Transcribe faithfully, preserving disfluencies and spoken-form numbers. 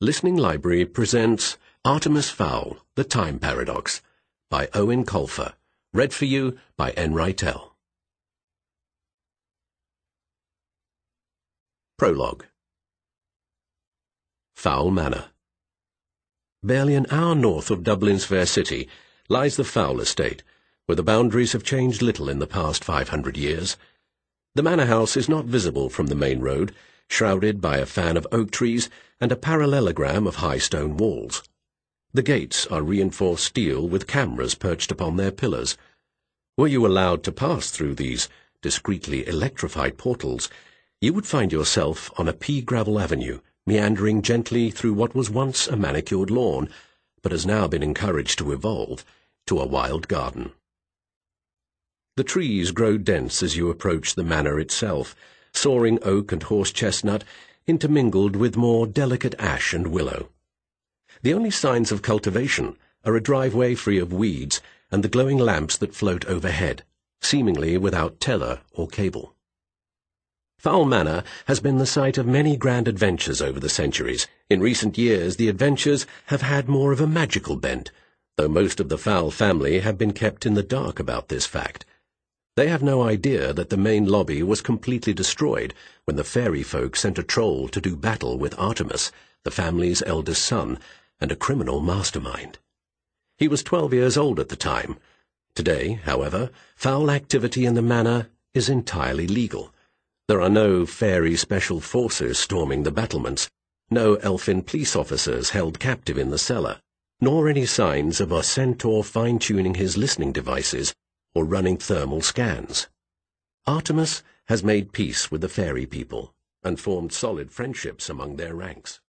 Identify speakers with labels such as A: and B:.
A: Listening Library presents Artemis Fowl, The Time Paradox, by Owen Colfer, read for you by N. Rytell. Prologue. Fowl Manor. Barely an hour north of Dublin's fair city lies the Fowl Estate, where the boundaries have changed little in the past five hundred years. The manor house is not visible from the main road, shrouded by a fan of oak trees and a parallelogram of high stone walls. The gates are reinforced steel with cameras perched upon their pillars. Were you allowed to pass through these discreetly electrified portals, you would find yourself on a pea-gravel avenue, meandering gently through what was once a manicured lawn, but has now been encouraged to evolve to a wild garden. The trees grow dense as you approach the manor itself, soaring oak and horse-chestnut intermingled with more delicate ash and willow. The only signs of cultivation are a driveway free of weeds and the glowing lamps that float overhead, seemingly without tether or cable. Fowl Manor has been the site of many grand adventures over the centuries. In recent years, the adventures have had more of a magical bent, though most of the Fowl family have been kept in the dark about this fact. They have no idea that the main lobby was completely destroyed when the fairy folk sent a troll to do battle with Artemis, the family's eldest son, and a criminal mastermind. He was twelve years old at the time. Today, however, fowl activity in the manor is entirely legal. There are no fairy special forces storming the battlements, no elfin police officers held captive in the cellar, nor any signs of a centaur fine-tuning his listening devices or running thermal scans. Artemis has made peace with the fairy people and formed solid friendships among their ranks.